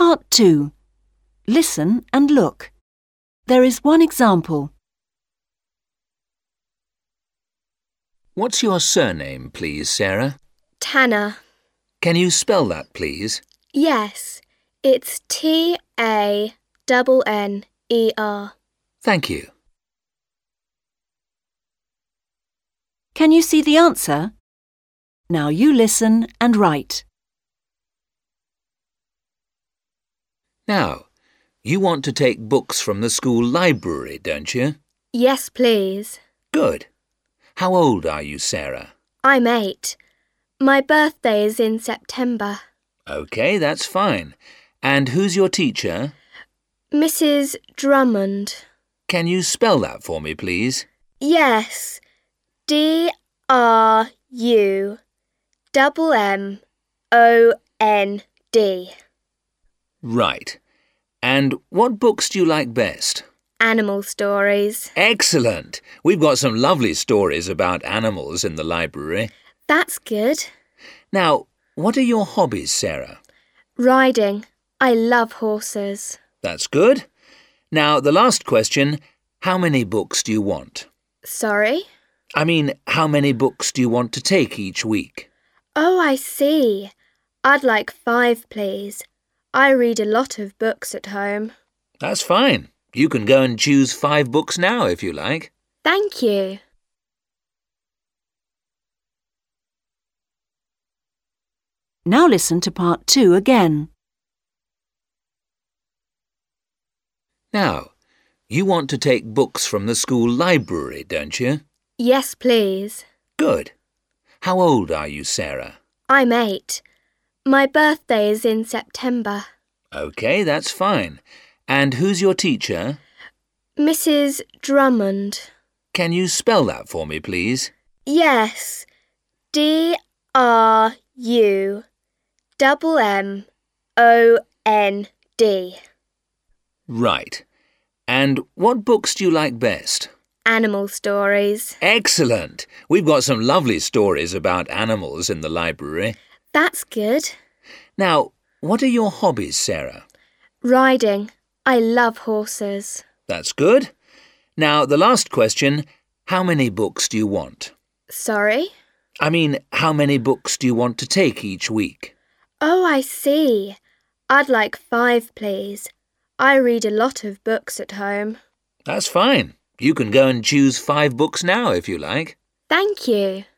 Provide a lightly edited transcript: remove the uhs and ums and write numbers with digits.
Part 2. Listen and look. There is one example. What's your surname, please, Sarah? Tanner. Can you spell that, please? Yes, it's Tanner. Thank you. Can you see the answer? Now you listen and write. Now, you want to take books from the school library, don't you? Yes, please. Good. How old are you, Sarah? I'm 8. My birthday is in September. OK, that's fine. And who's your teacher? Mrs. Drummond. Can you spell that for me, please? Yes, Drummond. Right. And what books do you like best? Animal stories. Excellent! We've got some lovely stories about animals in the library. That's good. Now, what are your hobbies, Sarah? Riding. I love horses. That's good. Now, the last question, how many books do you want? Sorry? I mean, how many books do you want to take each week? Oh, I see. I'd like 5, please. I read a lot of books at home. That's fine. You can go and choose 5 books now if you like. Thank you. Now listen to part 2 again. Now, you want to take books from the school library, don't you? Yes, please. Good. How old are you, Sarah? I'm 8. My birthday is in September. OK, that's fine. And who's your teacher? Mrs. Drummond. Can you spell that for me, please? Yes, Drummond. Right. And what books do you like best? Animal stories. Excellent! We've got some lovely stories about animals in the library. That's good. Now, what are your hobbies, Sarah? Riding. I love horses. That's good. Now, the last question, how many books do you want? Sorry? I mean, how many books do you want to take each week? Oh, I see. I'd like 5, please. I read a lot of books at home. That's fine. You can go and choose 5 books now if you like. Thank you.